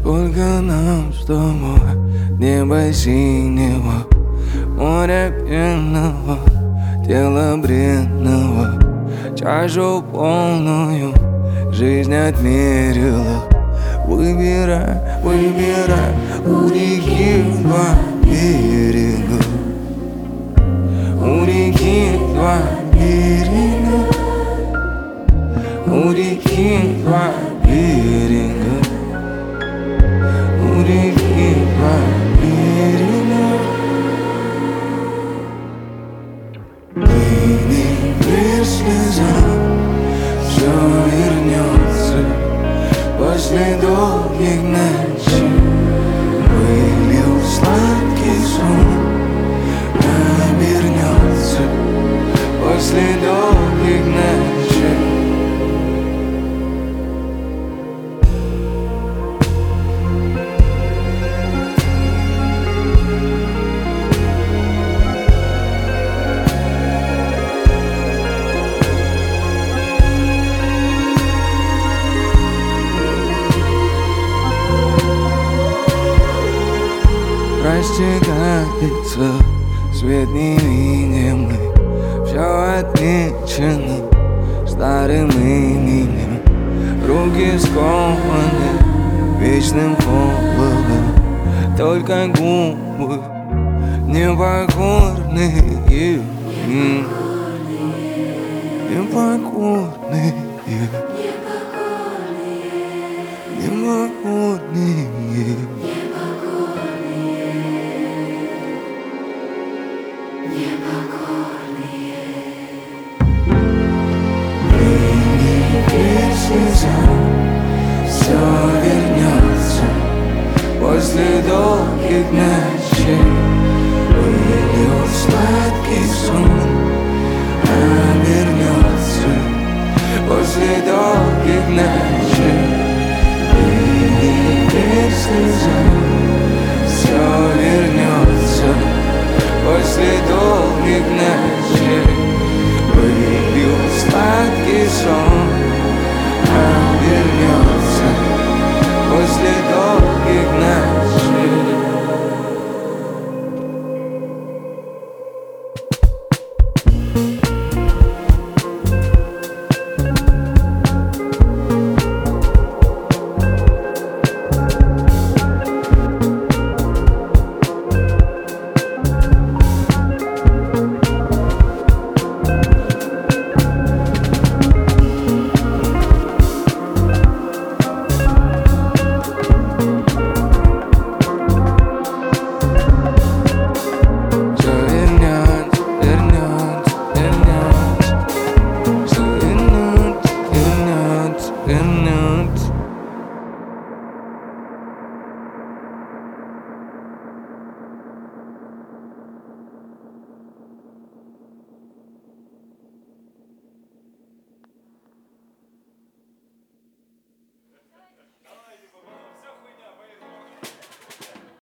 Сколько нам с тобой неба синего, моря пенного, тела бренного, чашу полную жизнь отмерила. Выбирай, выбирай у реки два берега, у реки два берега, у реки два берега, у реки два берега. Мир слезам, все вернется после долгих ночей. Вылил сладкий сон, обернется после долгих ночей. Растекается свет невидимый, все отмечено старым именем. Руки скованы вечным холодом, только губы непокорные, непокорные, непокорные. Все вернется после долгих ночей. Вылил сладкий сон, обернется после долгих ночей. Теперь слеза, все вернется после долгих ночей.